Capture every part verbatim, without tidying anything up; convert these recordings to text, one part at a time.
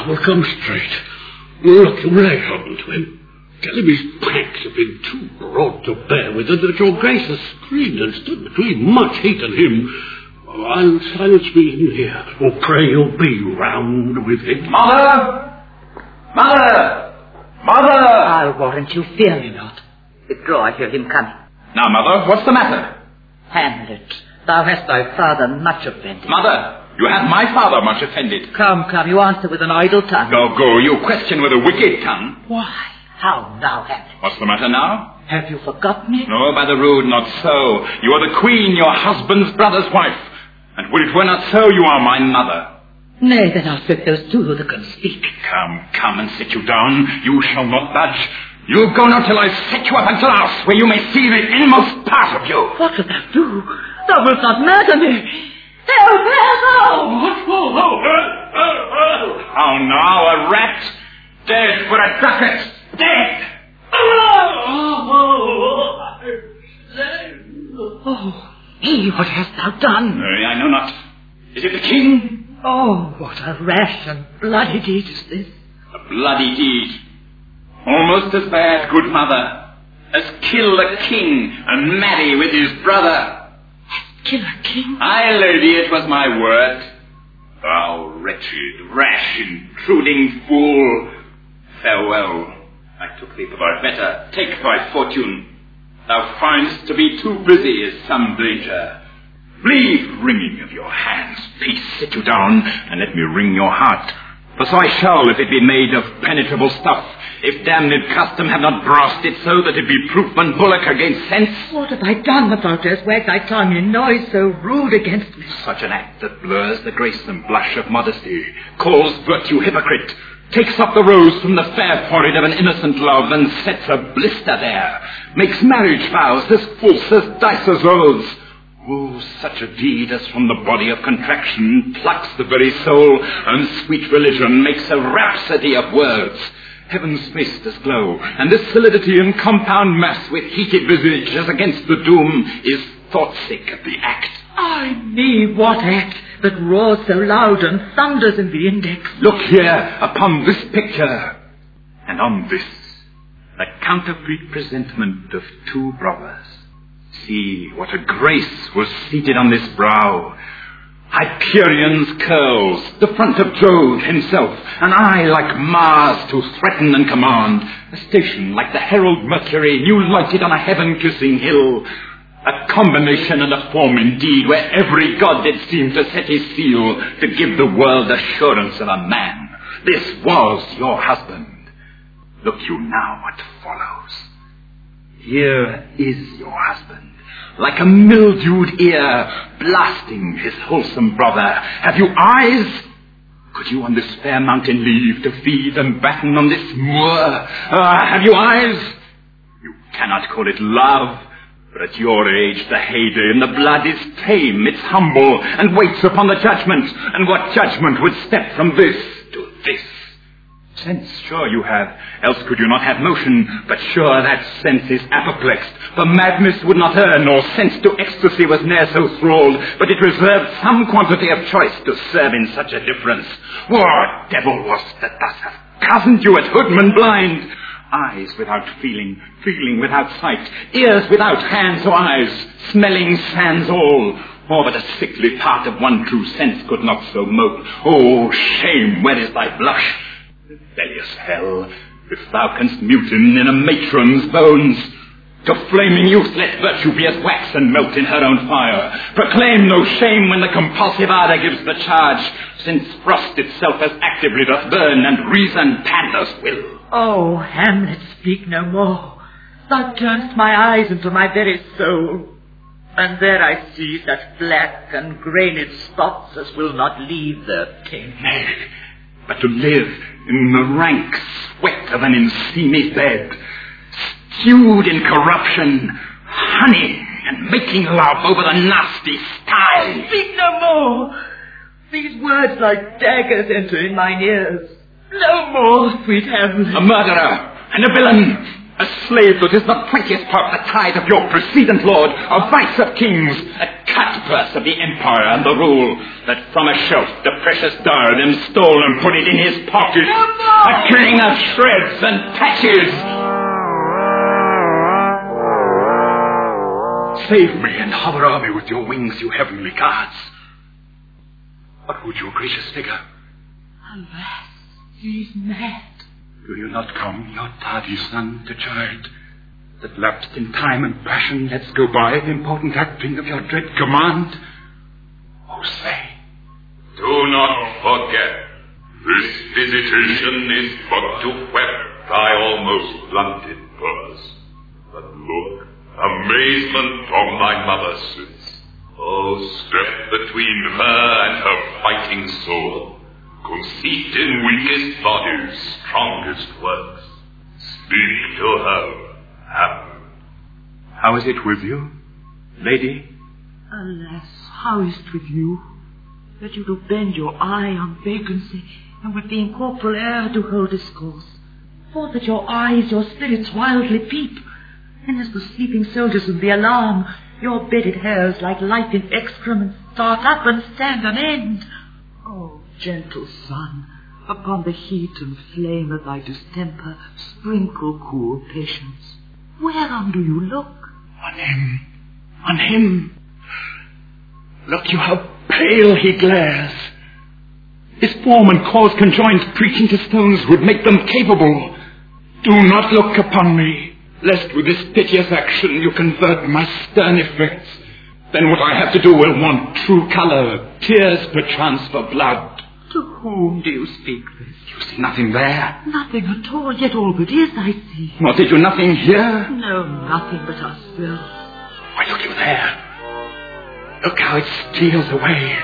I will come straight. Look, you lay hold to him. Tell him his packs have been too broad to bear with, and that your grace has screened and stood between much heat and him. I'll silence me in here. Oh, pray you'll be round with him. Mother! Mother! Mother! I'll warrant you, fear me not. Withdraw, I hear him coming. Now, Mother, what's the matter? Hamlet, thou hast thy father much offended. Mother, you have my father much offended. Come, come, you answer with an idle tongue. Go, go, you question with a wicked tongue. Why? How now, Hamlet? What's the matter now? Have you forgotten me? No, by the rood, not so. You are the queen, your husband's brother's wife. And would it were not so, you are my mother. Nay, then I'll fit those two that can speak. Come, come and sit you down. You shall not budge. You go not till I set you up in glass, where you may see the inmost part of you. What wilt thou do? Thou wilt not murder me. Help, help, oh! Oh, oh, oh, oh, oh. How now, a rat? Dead for a ducat. Dead. Oh, me, what hast thou done? Uh, I know not. Is it the king? Oh, what a rash and bloody deed is this. A bloody deed. Almost as bad, good mother, as kill a king and marry with his brother. Kill a king? Aye, lady, it was my word. Thou wretched, rash, intruding fool. Farewell. I took thee for thy better. Take thy fortune. Thou find'st to be too busy is some danger. Leave wringing of your hands. Peace, sit you down, and let me wring your heart. For so I shall, if it be made of penetrable stuff, if damned custom have not brassed it so that it be proof and bullock against sense. What have I done that thou darest wag thy tongue in noise so rude against me? Such an act that blurs the grace and blush of modesty, calls virtue hypocrite, takes up the rose from the fair forehead of an innocent love and sets a blister there, makes marriage vows as false as dice rolls. Oh, such a deed as from the body of contraction plucks the very soul, and sweet religion makes a rhapsody of words. Heaven's face does glow, and this solidity in compound mass with heated visage as against the doom is thought-sick at the act. Ay me, what act that roars so loud and thunders in the index? Look here upon this picture, and on this, the counterfeit presentment of two brothers. See what a grace was seated on this brow. Hyperion's curls, the front of Jove himself, an eye like Mars to threaten and command, a station like the herald Mercury, new lighted on a heaven-kissing hill, a combination and a form indeed, where every god did seem to set his seal to give the world assurance of a man. This was your husband. Look you now what follows. Here is your husband, like a mildewed ear, blasting his wholesome brother. Have you eyes? Could you on this fair mountain leave to feed and batten on this moor? Ah, have you eyes? You cannot call it love, but at your age the heyday in the blood is tame, it's humble, and waits upon the judgment. And what judgment would step from this to this? Sense, sure you have, else could you not have motion, but sure that sense is apoplexed, for madness would not err, nor sense to ecstasy was ne'er so thralled, but it reserved some quantity of choice to serve in such a difference. What devil was that thus hath cozened you at hoodman blind? Eyes without feeling, feeling without sight, ears without hands or eyes, smelling sans all. Oh, but a sickly part of one true sense could not so mope. Oh, shame, where is thy blush? Rebellious hell, if thou canst mutine in a matron's bones, to flaming youth let virtue be as wax and melt in her own fire. Proclaim no shame when the compulsive ardour gives the charge, since frost itself as actively doth burn, and reason Panthers will. Oh, Hamlet, speak no more. Thou turn'st my eyes into my very soul, and there I see such black and grained spots as will not leave their taint. Nay, but to live in the rank sweat of an enseamy bed, stewed in corruption, honey, and making love over the nasty sty. Speak no more. These words like daggers enter in mine ears. No more, sweet Hamlet. A murderer and a villain, a slave that is the twentieth part the tithe of your precedent lord, a vice of kings, a cutpurse of the empire and the rule, that from a shelf the precious dye them stole and put it in his pocket, a king of shreds and patches. Save me and hover o'er me with your wings, you heavenly gods. What would your gracious figure? Alas, he is mad. Do you not come, your tardy son, to chide, that lapsed in time and passion lets go by the important acting of your dread command? Oh, say. Do not forget, this visitation is but to whet thy almost blunted purpose. But look, amazement on thy mother's sits. Oh, step between her and her fighting soul. Conceit in weakest bodies, strongest works. Speak to her, Hamlet. How is it with you, lady? Alas, how is it with you, that you do bend your eye on vacancy, and with the incorporeal air do hold discourse? For that your eyes, your spirits wildly peep, and as the sleeping soldiers in the alarm, your bedded hairs like life in excrement start up and stand on end. Oh, gentle sun, upon the heat and flame of thy distemper, sprinkle cool patience. Whereon do you look? On him, on him. Look you how pale he glares. His form and cause conjoined, preaching to stones, would make them capable. Do not look upon me, lest with this piteous action you convert my stern effects. Then what I have to do will want true colour, tears perchance for blood. To whom do you speak this? You see nothing there. Nothing at all, yet all that is I see. Nor did you nothing hear? No, nothing but ourselves. Why, look you there. Look how it steals away.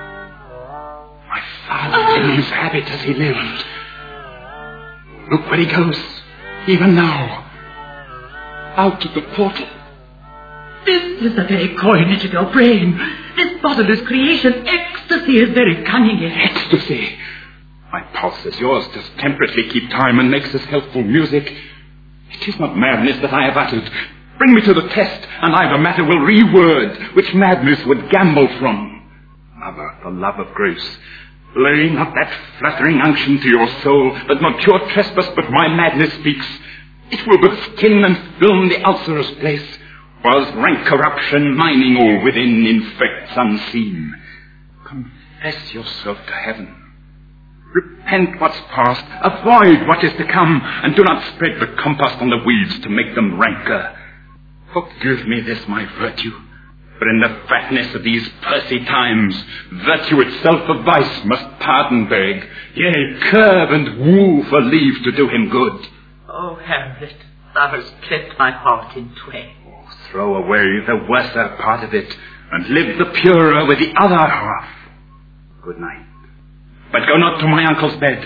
My father ah. in his habit as he lived. Look where he goes, even now. Out of the portal. This is the very coinage of your brain. This bodiless creation, ecstasy is very cunning yet. Ecstasy? My pulse as yours does temperately keep time and makes us healthful music. It is not madness that I have uttered. Bring me to the test, and I the matter will reword, which madness would gamble from. Mother, the love of grace, lay not that flattering unction to your soul, that not your trespass but my madness speaks. It will but skin and film the ulcerous place, whilst rank corruption, mining all within, infects unseen. Confess yourself to heaven. Repent what's past, avoid what is to come, and do not spread the compost on the weeds to make them ranker. Forgive me this my virtue, for in the fatness of these pursy times, virtue itself of vice must pardon beg, yea, curb and woo for leave to do him good. Oh, Hamlet, thou hast cleft my heart in twain. Throw away the worser part of it, and live the purer with the other half. Good night. But go not to my uncle's bed.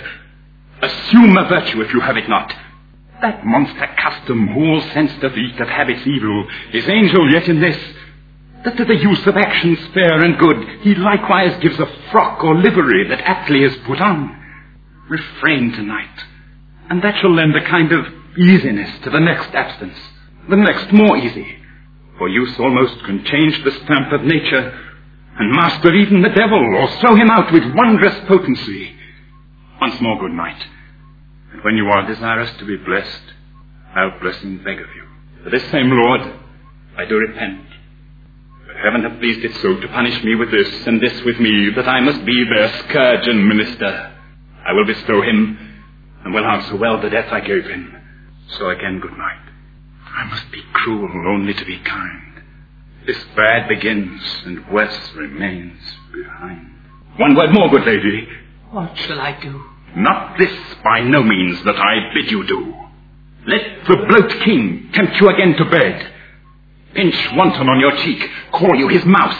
Assume a virtue if you have it not. That monster custom, who all sense doth eat of habits evil, is angel yet in this, that to the use of actions fair and good, he likewise gives a frock or livery that aptly is put on. Refrain tonight, and that shall lend a kind of easiness to the next absence, the next more easy. For use almost can change the stamp of nature, and master even the devil, or throw him out with wondrous potency. Once more good night. And when you are desirous to be blessed, I'll blessing beg of you. For this same Lord, I do repent. But heaven hath pleased it so to punish me with this, and this with me, that I must be their scourge and minister. I will bestow him, and will answer well the death I gave him. So again good night. I must be cruel only to be kind. This bad begins, and worse remains behind. One word more, good lady. What shall I do? Not this by no means that I bid you do. Let the bloat king tempt you again to bed. Pinch wanton on your cheek, call you his mouse,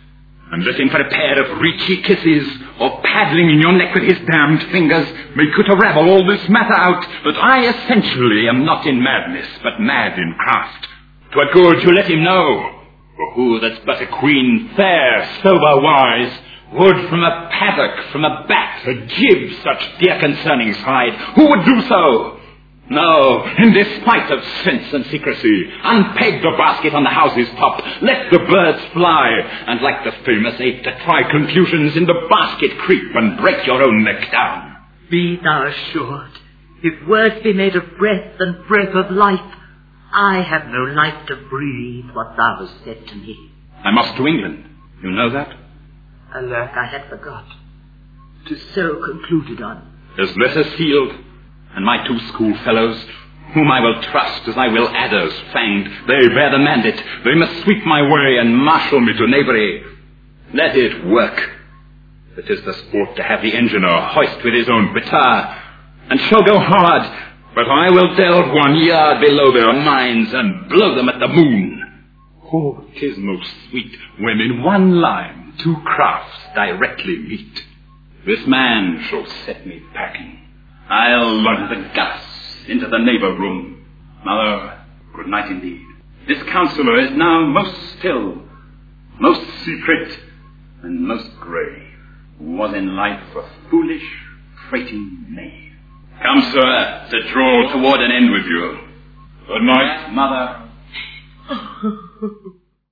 and let him for a pair of reechy kisses, or paddling in your neck with his damned fingers, make you to ravel all this matter out, that I essentially am not in madness, but mad in craft. 'Twere good you let him know. For who that's but a queen, fair, sober, wise, would from a paddock, from a bat, a jib such dear concerning side? Who would do so? No, in despite of sense and secrecy, unpeg the basket on the house's top, let the birds fly, and like the famous ape that try confusions, in the basket creep and break your own neck down. Be thou assured, if words be made of breath and breath of life, I have no life to breathe what thou hast said to me. I must to England. You know that? Alack, I had forgot. 'Tis so concluded on. His letter sealed, and my two schoolfellows, whom I will trust as I will adders fanged, they bear the mandate. They must sweep my way and marshal me to knavery. Let it work. It is the sport to have the engineer hoist with his own petard, and shall go hard, but I will delve one yard below their minds and blow them at the moon. Oh, 'tis most sweet when in one line two crafts directly meet. This man shall set me packing. I'll lug the gas into the neighbour room. Mother, good night indeed. This counsellor is now most still, most secret, and most grave. Was in life a foolish, prating knave. Come, sir, to draw toward an end with you. Good night, mother.